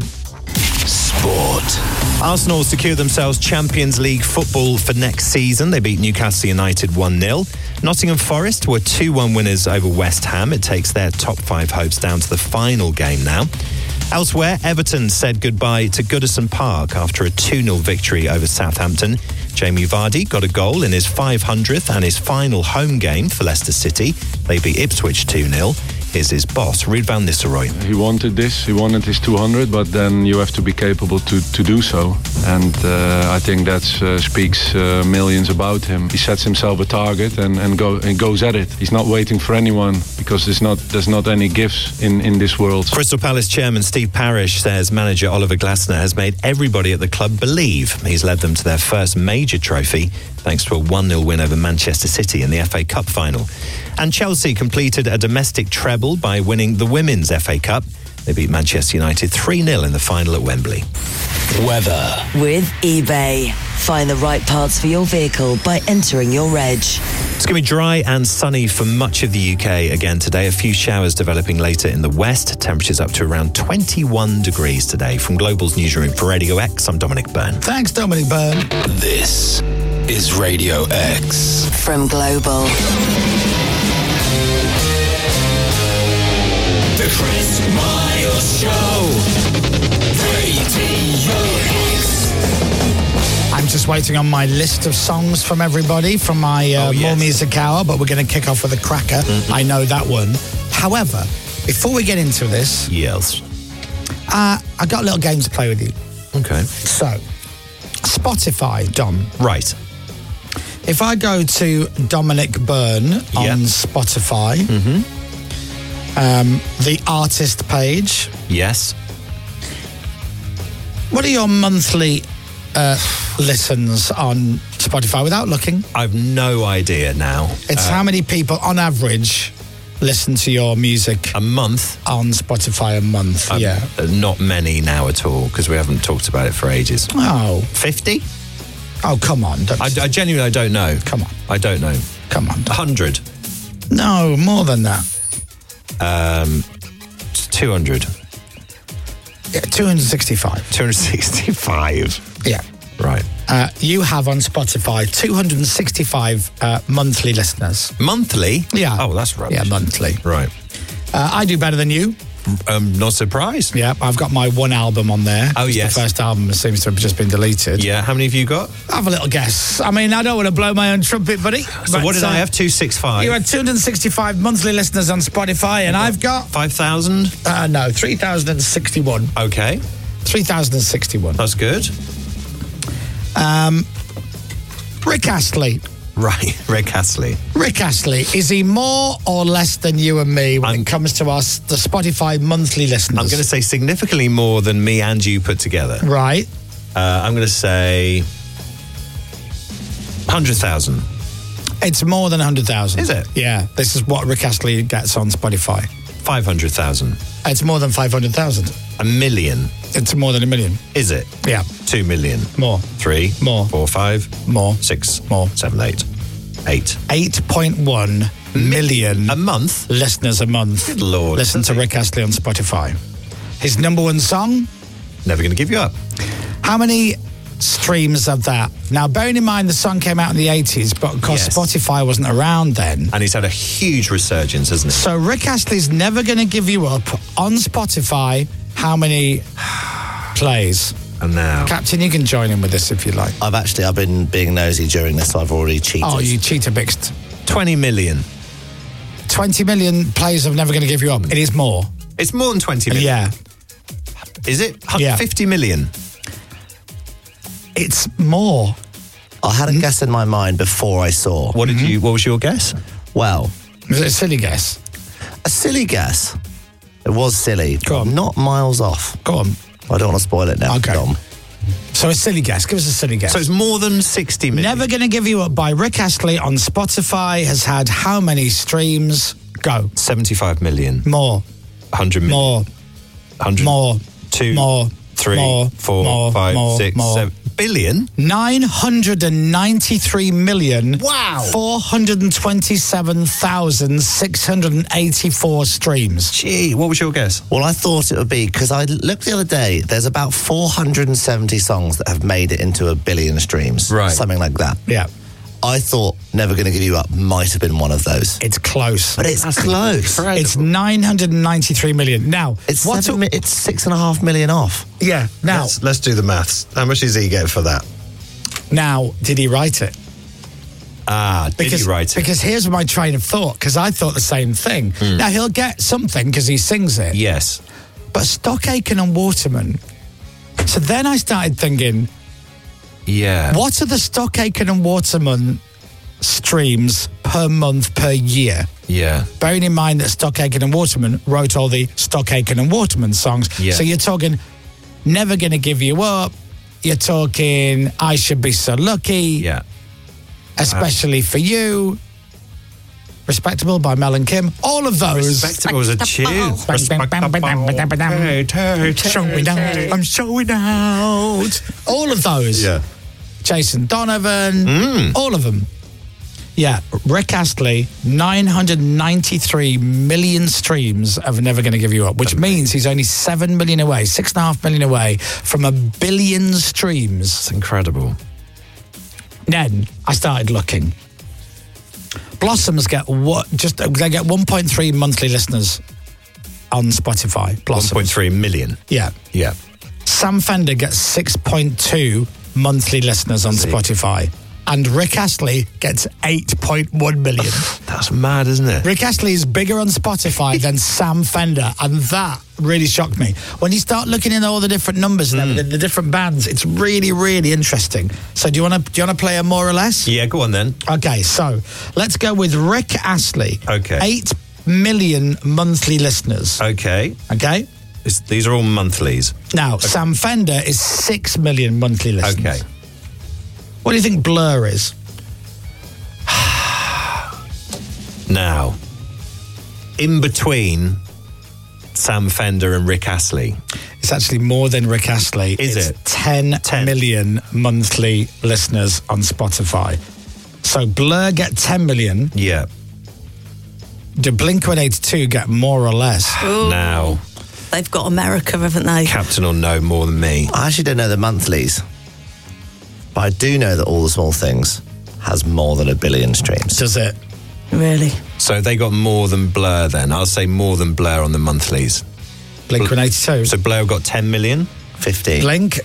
Sport. Arsenal secure themselves Champions League football for next season. They beat Newcastle United 1-0. Nottingham Forest were 2-1 winners over West Ham. It takes their top 5 hopes down to the final game now. Elsewhere, Everton said goodbye to Goodison Park after a 2-0 victory over Southampton. Jamie Vardy got a goal in his 500th and his final home game for Leicester City. They beat Ipswich 2-0. Here's his boss, Ruud van Nistelrooy. He wanted this, he wanted his 200, but then you have to be capable to do so. And I think that speaks millions about him. He sets himself a target and goes at it. He's not waiting for anyone because there's not any gifts in this world. Crystal Palace chairman Steve Parish says manager Oliver Glasner has made everybody at the club believe he's led them to their first major trophy thanks to a 1-0 win over Manchester City in the FA Cup final. And Chelsea completed a domestic treble by winning the Women's FA Cup. They beat Manchester United 3-0 in the final at Wembley. Weather. With eBay. Find the right parts for your vehicle by entering your reg. It's going to be dry and sunny for much of the UK again today. A few showers developing later in the west. Temperatures up to around 21 degrees today. From Global's newsroom for Radio X, I'm Dominic Byrne. Thanks, Dominic Byrne. This is Radio X. From Global. The Chris Miles Show. Radio X. I'm just waiting on my list of songs from everybody from my More Music Hour, but we're going to kick off with a cracker. I know that one. However, before we get into this... Yes. I got a little game to play with you. Okay. So, Spotify, Dom. Right. If I go to Dominic Byrne on Spotify, the artist page. Yes. What are your monthly listens on Spotify without looking? I've no idea now. It's how many people on average listen to your music a month on Spotify a month. Not many now at all because we haven't talked about it for ages. Oh, 50? Oh, come on. I genuinely don't know. Come on. I don't know. Come on. 100? No, more than that. 200. Yeah, 265. 265? Yeah. Right. You have on Spotify 265 monthly listeners. Monthly? Yeah. Oh, that's rubbish. Yeah, monthly. Right. I do better than you. Not surprised. Yeah, I've got my one album on there. Oh, yes. The first album seems to have just been deleted. Yeah, how many have you got? Have a little guess. I mean, I don't want to blow my own trumpet, buddy. So what did I have? 265? You had 265 monthly listeners on Spotify, and I've got... 5,000? No, 3,061. Okay. 3,061. That's good. Rick Astley. Right, Rick Astley. Rick Astley, is he more or less than you and me when it comes to the Spotify monthly listeners? I'm going to say significantly more than me and you put together. Right. I'm going to say 100,000. It's more than 100,000. Is it? Yeah. This is what Rick Astley gets on Spotify. 500,000. It's more than 500,000. 1 million. It's more than 1 million. Is it? Yeah. 2 million. More. 3. More. 4, 5. More. 6. More. 7, 8. 8. 8.1 million a month listeners a month. Good Lord. Listen to Rick Astley on Spotify. His number one song? Never Gonna Give You Up. How many streams of that? Now, bearing in mind the song came out in the 80s, but of course Spotify wasn't around then. And he's had a huge resurgence, hasn't he? So Rick Astley's Never Gonna Give You Up on Spotify. How many plays? And now, Captain, you can join in with this if you like. I've been being nosy during this, so I've already cheated. Oh, you cheater bixed. 20 million. 20 million plays of Never Gonna Give You Up. It is more. It's more than 20 million. Yeah. Is it? Yeah. 50 million. It's more. I had a guess in my mind before I saw. What did you? What was your guess? Well, was it a silly guess? A silly guess. It was silly. Go on. Not miles off. Go on. I don't want to spoil it now. Okay. Dom. So a silly guess. Give us a silly guess. So it's more than 60 million. Never Gonna Give You Up by Rick Astley on Spotify has had how many streams? Go. 75 million. More. 100 million. More. 100. More. 2. More. 3. More. 4. More. 5. More. 6. More. 7. Billion? 993 million. Wow. 427,684 streams. Gee, what was your guess? Well, I thought it would be, because I looked the other day, there's about 470 songs that have made it into 1 billion streams. Right. Something like that. Yeah. I thought Never Gonna Give You Up might have been one of those. It's close. But it's close. Incredible. It's 993 million. Now, It's 6.5 million off. Yeah. Now, Let's do the maths. How much does he get for that? now, did he write it? Did he write it? Because here's my train of thought, because I thought the same thing. Now, he'll get something because he sings it. Yes. But Stock Aitken and Waterman. So then I started thinking, Yeah. what are the Stock Aitken and Waterman streams per month per year? Yeah. Bearing in mind that Stock Aitken and Waterman wrote all the Stock Aitken and Waterman songs. Yeah. So you're talking Never Gonna Give You Up. You're talking I Should Be So Lucky. Yeah. Especially for You. Respectable by Mel and Kim. All of those. Respectable was a tune. Showing out. I'm showing out. All of those. Yeah. Jason Donovan. All of them. Yeah. Rick Astley, 993 million streams of Never Gonna Give You Up, which means he's only 7 million away, 6.5 million away from 1 billion streams. It's incredible. Then I started looking. Blossoms get they get 1.3 monthly listeners on Spotify. Blossoms. 1.3 million. Yeah. Yeah. Sam Fender gets 6.2 monthly listeners on Spotify. And Rick Astley gets 8.1 million. That's mad, isn't it? Rick Astley is bigger on Spotify than Sam Fender, and that really shocked me. When you start looking at all the different numbers and the different bands, it's really, really interesting. So do you want to play a more or less? Yeah, go on then. Okay, so let's go with Rick Astley. Okay. 8 million monthly listeners. Okay. Okay? These are all monthlies. Now, Sam Fender is 6 million monthly listeners. Okay. What do you think Blur is? Now, in between Sam Fender and Rick Astley. It's actually more than Rick Astley. Is it's it? 10 million monthly listeners on Spotify. So Blur get 10 million. Yeah. Do Blink-182 get more or less? Ooh. Now. They've got America, haven't they? Captain will know more than me. I actually don't know the monthlies. But I do know that All the Small Things has more than 1 billion streams. Does it? Really? So they got more than Blur then. I'll say more than Blur on the monthlies. Blink-182. So Blair got 10 million? 15. Blink,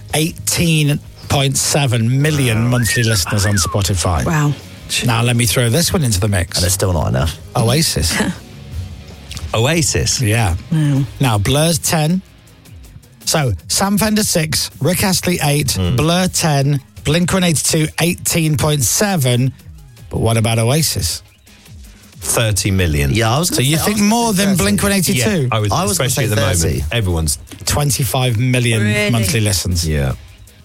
18.7 million monthly listeners on Spotify. Wow. Now let me throw this one into the mix. And it's still not enough. Oasis. Oasis? Yeah. Now, Blur's 10. So, Sam Fender 6, Rick Astley 8, Blur 10, Blink-182 18.7. But what about Oasis? 30 million. Yeah, I was So you think more than Blink-182? Yeah, I was gonna especially at the say 30. moment. Everyone's 25 million Really? monthly listens. Yeah.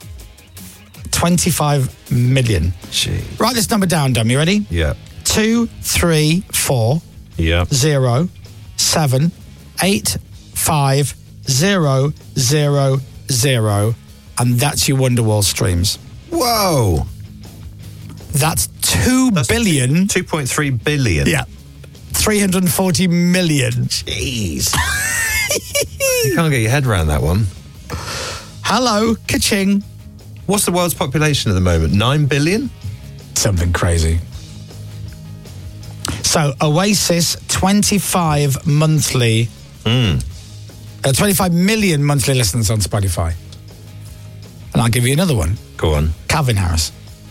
25 million. Gee. Write this number down, Dom. You ready? Yeah. 2, 3, 4, Yeah. 0, 7, 8, 5, 0, 0, 0. And that's your Wonderwall streams. Whoa. That's 2 billion. 2.3 billion. Yeah. 340 million. Jeez. You can't get your head around that one. Hello, ka-ching. What's the world's population at the moment? 9 billion? Something crazy. So, Oasis, 25 monthly... 25 million monthly listeners on Spotify. And I'll give you another one. Go on. Calvin Harris.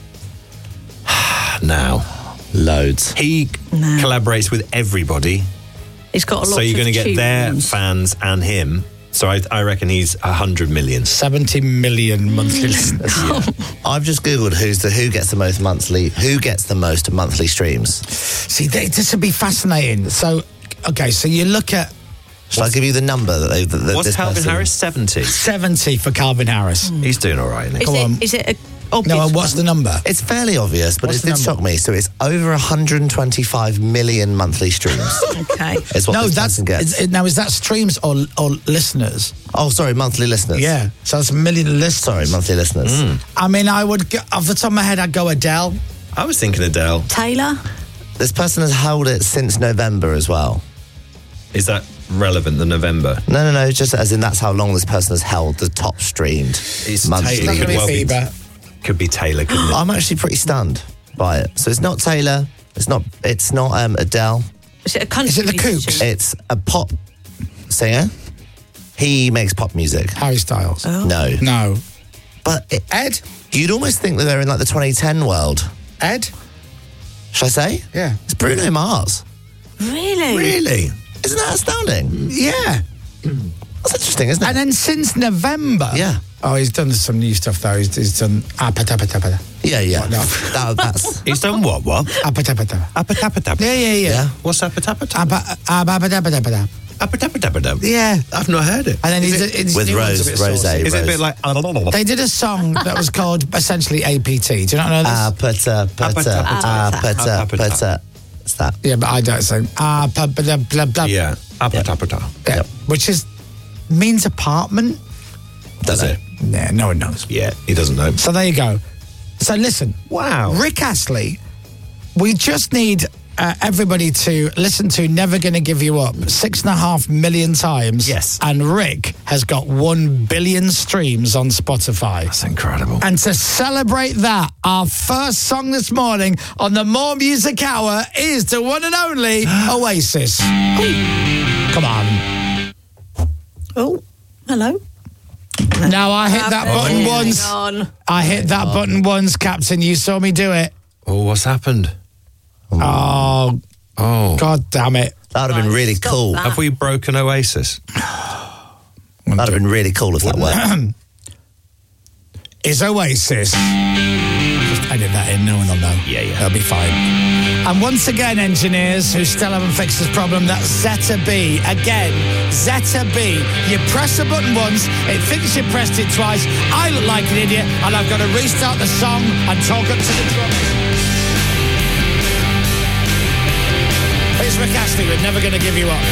Now. Loads. He collaborates with everybody. He's got a lot So you're of going to get their tunes. fans and him. So I reckon he's 100 million. 70 million monthly listeners. I've just Googled who gets the most monthly streams. See, this would be fascinating. So, okay, so you look at... Shall I give you the number that What's this Calvin person... Harris? 70. 70 for Calvin Harris. He's doing all right, isn't he? Go on. Is it a obvious No, what's the number? It's fairly obvious, but What's it the did number? shock me. So it's over 125 million monthly streams. Okay. Is what No, this that's... person gets. Now, is that streams or listeners? Oh, sorry, monthly listeners. Yeah, so that's a million listeners. Sorry, monthly listeners. I mean, I would... Off the top of my head, I'd go Adele. I was thinking Adele. Taylor? This person has held it since November as well. Is that relevant, the November? No, just as in that's how long this person has held the top streamed monthly. It's not going to be Bieber. Could be Taylor, couldn't it? I'm actually pretty stunned by it. So it's not Taylor. It's not Adele. Is it a country Is it the musician? Kooks? It's a pop singer. He makes pop music. Harry Styles. No. No. But Ed? you'd almost think that they're in like the 2010 world. Ed? Shall I say? Yeah. It's Bruno Mars. Really? Really? Isn't that astounding? Yeah. That's interesting, isn't it? And then since November... Yeah. Oh, he's done some new stuff, though. He's done... Yeah. What, no. That's... He's done what? Apatapatap. Yeah. What's apatapatap? Yeah. I've not heard it. And then Is he's With new one's a bit Rose. saucy. Is it a bit like... They did a song that was called essentially APT. Do you not know this? It's that. Yeah, but I don't sing. Blah, blah, blah, blah. Yeah. Apatapata. Yeah. Which means apartment. Does it? Yeah, no one knows. Yeah, he doesn't know. So there you go. So listen. Wow. Rick Astley, we just need everybody to listen to Never Gonna Give You Up 6.5 million times. Yes. And Rick has got 1 billion streams on Spotify. That's incredible. And to celebrate that, our first song this morning on the More Music Hour is the one and only Oasis. Come on. Oh, hello. Now, I hit that button once. Hang on. I hit that button once, Captain. You saw me do it. Oh, what's happened? Oh, God damn it. That would have been really cool. that. Have we broken Oasis? That'd have been really cool if that worked. Is Oasis. Just edit that in, no one will know. Yeah. That'll be fine. And once again, engineers who still haven't fixed this problem, that's Zeta B. Again, Zeta B. You press a button once, it thinks you pressed it twice. I look like an idiot, and I've got to restart the song and talk up to the drums. It's Rick Astley with Never Gonna Give You Up.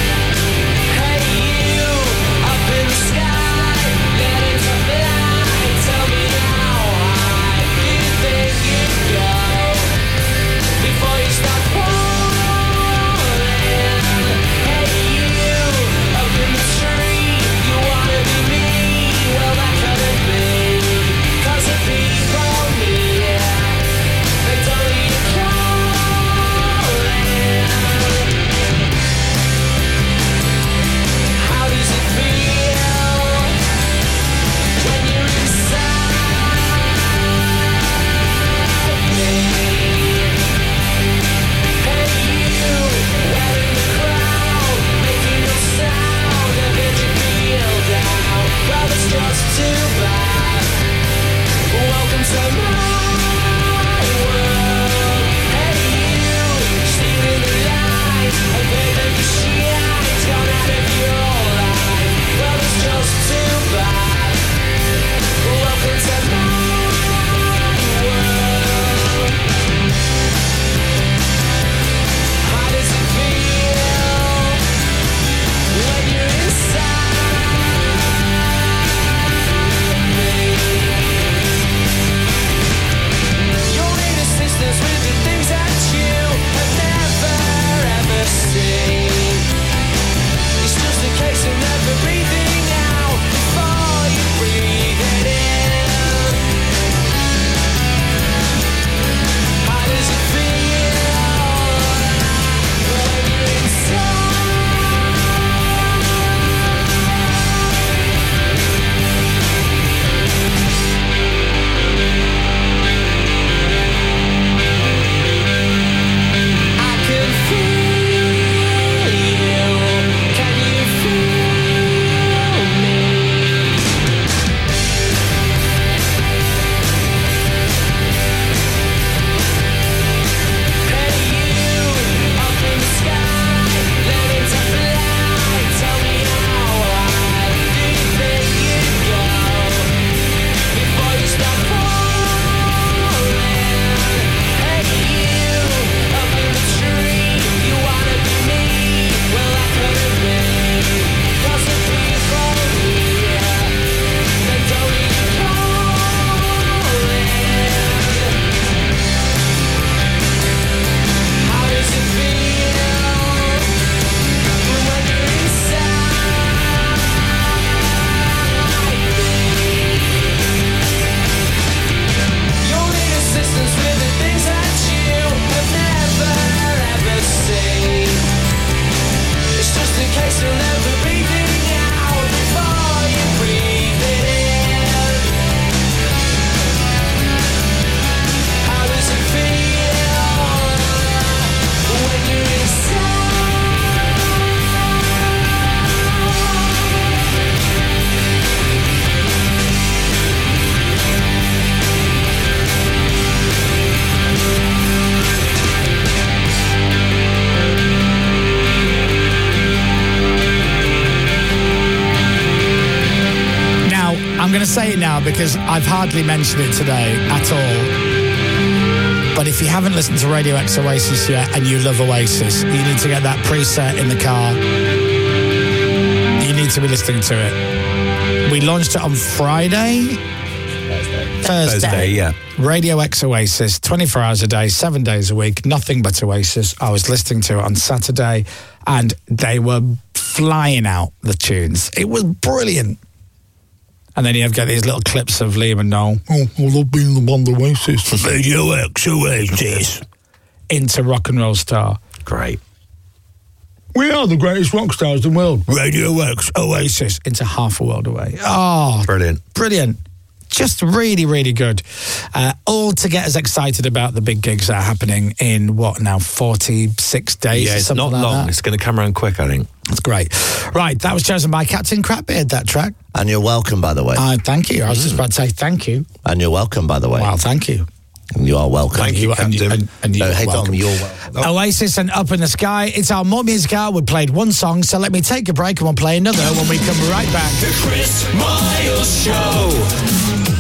going to say it now because I've hardly mentioned it today at all. But if you haven't listened to Radio X Oasis yet and you love Oasis, you need to get that preset in the car. You need to be listening to it. We launched it on Friday. Thursday, yeah. Radio X Oasis, 24 hours a day, 7 days a week, nothing but Oasis. I was listening to it on Saturday and they were flying out the tunes. It was brilliant. And then you get these little clips of Liam and Noel. Oh, well, I've been the one Oasis. Radio X Oasis. Into Rock and Roll Star. Great. We are the greatest rock stars in the world. Radio X Oasis. Into Half a World Away. Oh, brilliant. Brilliant. Just really, really good. All to get us excited about the big gigs that are happening in, 46 days? Yeah, it's not like long. That. It's going to come around quick, I think. That's great. Right, that was chosen by Captain Crapbeard, that track. And you're welcome, by the way. Thank you. I was just about to say thank you. And you're welcome, by the way. Wow, thank you. And you are welcome. Thank you, Captain. And you're welcome. Dom, you're welcome. Oasis and Up in the Sky. It's our More Music Hour. We played one song, so let me take a break and we'll play another when we come right back. The Chris Miles Show.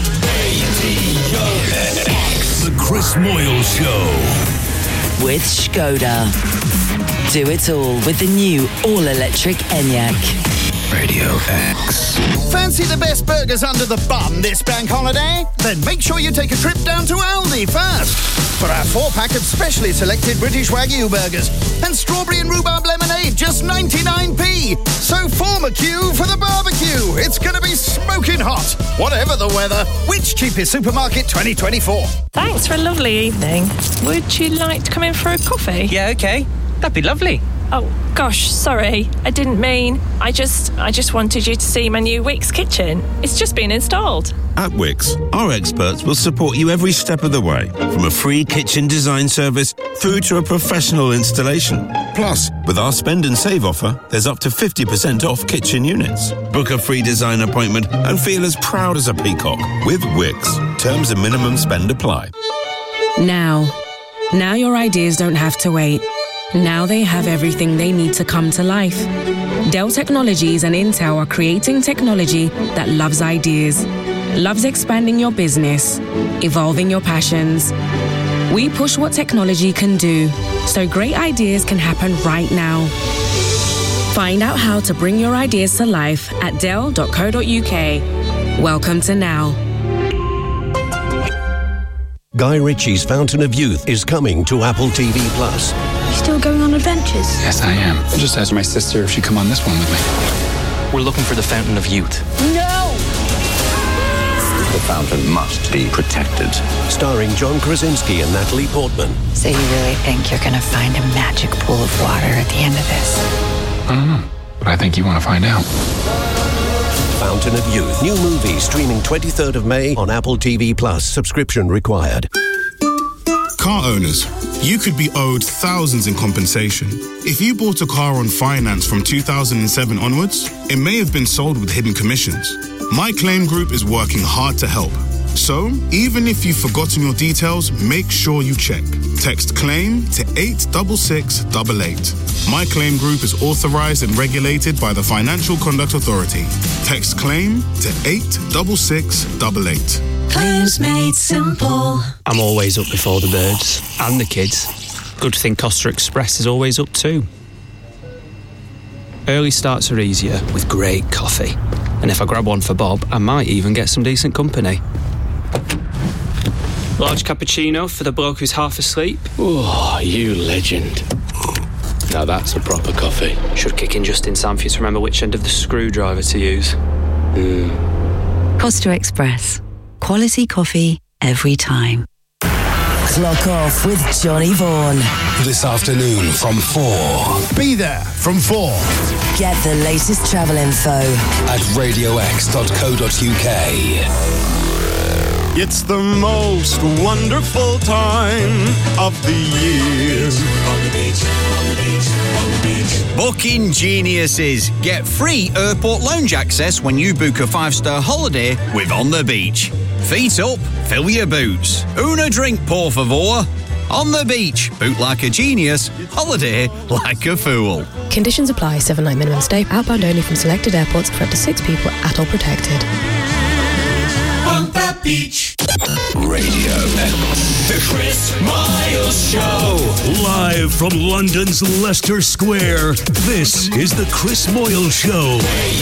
The Chris Moyle Show. With Skoda. Do it all with the new all-electric Enyaq. Radio X. Fancy the best burgers under the bun this bank holiday? Then make sure you take a trip down to Aldi first for our 4-pack of specially selected British Wagyu burgers and strawberry and rhubarb lemonade, just 99p. So form a queue for the barbecue. It's going to be smoking hot, whatever the weather. Which cheapest supermarket 2024? Thanks for a lovely evening. Would you like to come in for a coffee? Yeah, okay. That'd be lovely. Oh, gosh, sorry. I didn't mean. I just wanted you to see my new Wix kitchen. It's just been installed. At Wix, our experts will support you every step of the way, from a free kitchen design service through to a professional installation. Plus, with our spend and save offer, there's up to 50% off kitchen units. Book a free design appointment and feel as proud as a peacock with Wix. Terms and minimum spend apply. Now your ideas don't have to wait. Now they have everything they need to come to life. Dell Technologies and Intel are creating technology that loves ideas, loves expanding your business, evolving your passions. We push what technology can do, so great ideas can happen right now. Find out how to bring your ideas to life at dell.co.uk. Welcome to Now. Guy Ritchie's Fountain of Youth is coming to Apple TV+. Still going on adventures? Yes, I am. I just asked my sister if she'd come on this one with me. We're looking for the Fountain of Youth. No! The fountain must be protected. Starring John Krasinski and Natalie Portman. So you really think you're going to find a magic pool of water at the end of this? I don't know, but I think you want to find out. Fountain of Youth. New movie streaming 23rd of May on Apple TV+. Subscription required. Car owners, you could be owed thousands in compensation. If you bought a car on finance from 2007 onwards, it may have been sold with hidden commissions. My Claim Group is working hard to help. So, even if you've forgotten your details, make sure you check. Text CLAIM to 86688. My Claim Group is authorized and regulated by the Financial Conduct Authority. Text CLAIM to 86688. Claims made simple. I'm always up before the birds and the kids. Good thing Costa Express is always up too. Early starts are easier with great coffee. And if I grab one for Bob, I might even get some decent company. Large cappuccino for the bloke who's half asleep. Oh, you legend. Now that's a proper coffee. Should kick in just in time for you to remember which end of the screwdriver to use. Costa Express. Quality coffee every time. Clock off with Johnny Vaughan. This afternoon from 4. Be there from 4. Get the latest travel info at radiox.co.uk. It's the most wonderful time of the year. Booking geniuses. Get free airport lounge access when you book a 5-star holiday with On the Beach. Feet up, fill your boots. Una drink, por favor. On the beach, boot like a genius, holiday like a fool. Conditions apply. 7-night minimum stay. Outbound only from selected airports for up to 6 people at all protected. Beach Radio. The Chris Miles Show. Live from London's Leicester Square, this is the Chris Moyle Show.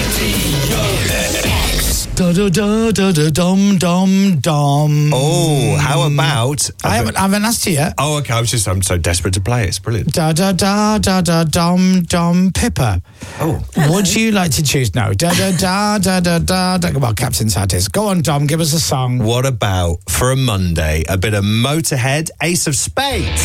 Da da da da da dum dum dum. Oh, how about? I haven't asked you yet. Oh, okay. I'm so desperate to play it. It's brilliant. Da da da da da dum dum Pippa. Oh, would you like to choose? No. Da da da da da da da. Well, Captain Satis. Go on, Dom. Give us a song. What about for a Monday? A bit of Motorhead, Ace of Spades.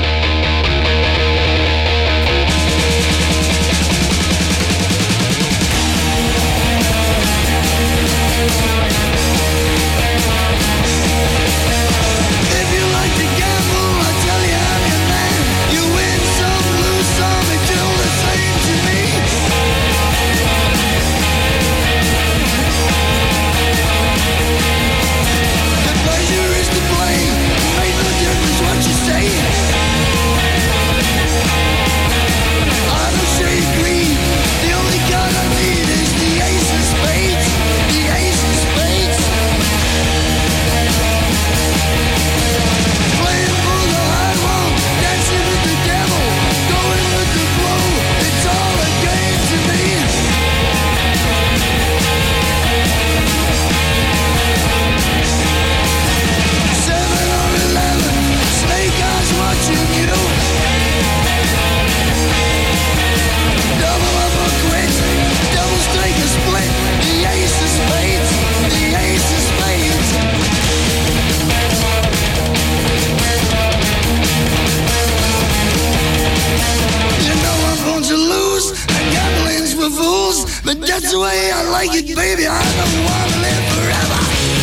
But that's the way I like it, baby. I don't want to live forever.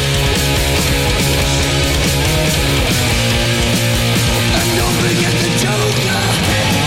And don't forget the Joker.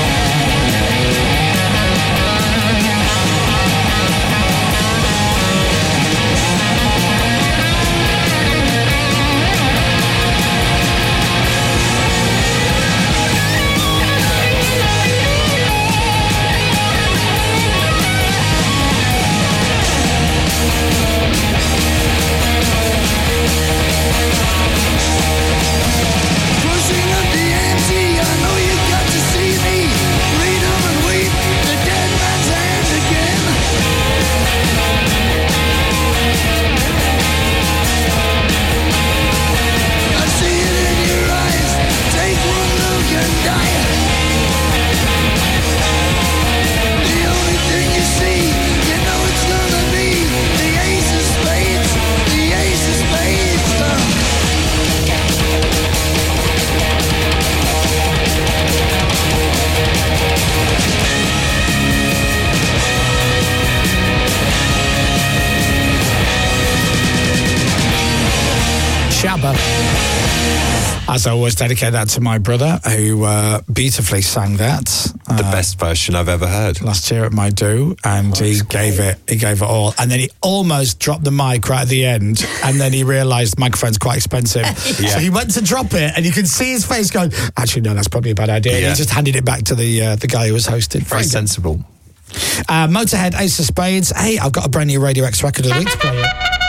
As I always dedicate that to my brother, who beautifully sang that. The best version I've ever heard. Last year at my do, and he gave it all. And then he almost dropped the mic right at the end, and then he realised the microphone's quite expensive. Yeah. So he went to drop it, and you can see his face going, actually, no, that's probably a bad idea. Yeah. He just handed it back to the guy who was hosting. Very sensible. Motorhead, Ace of Spades. Hey, I've got a brand new Radio X record of the week to play.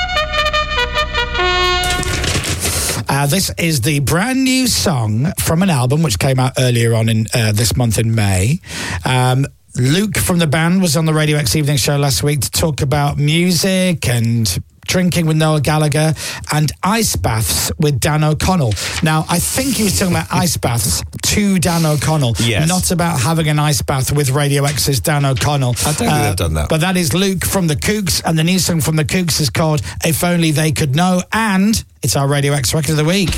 This is the brand new song from an album which came out earlier on in this month in May. Luke from the band was on the Radio X Evening Show last week to talk about music and drinking with Noel Gallagher and ice baths with Dan O'Connell. Now, I think he was talking about ice baths to Dan O'Connell, yes, not about having an ice bath with Radio X's Dan O'Connell. I don't think they've done that. But that is Luke from the Kooks, and the new song from the Kooks is called If Only They Could Know, and it's our Radio X record of the week.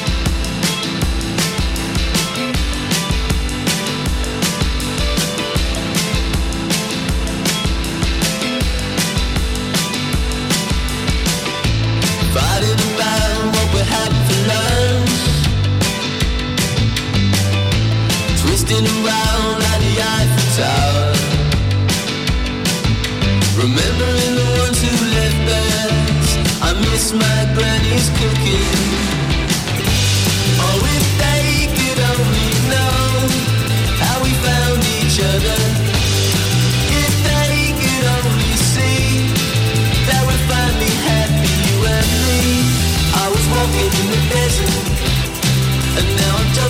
Around at the Eiffel Tower, remembering the ones who left beds. I miss my granny's cooking.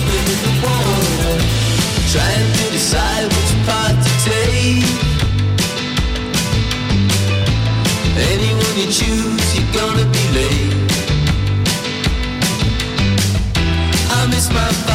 jumping in the water, trying to decide which part to take. Anyone you choose, you're gonna be late. I miss my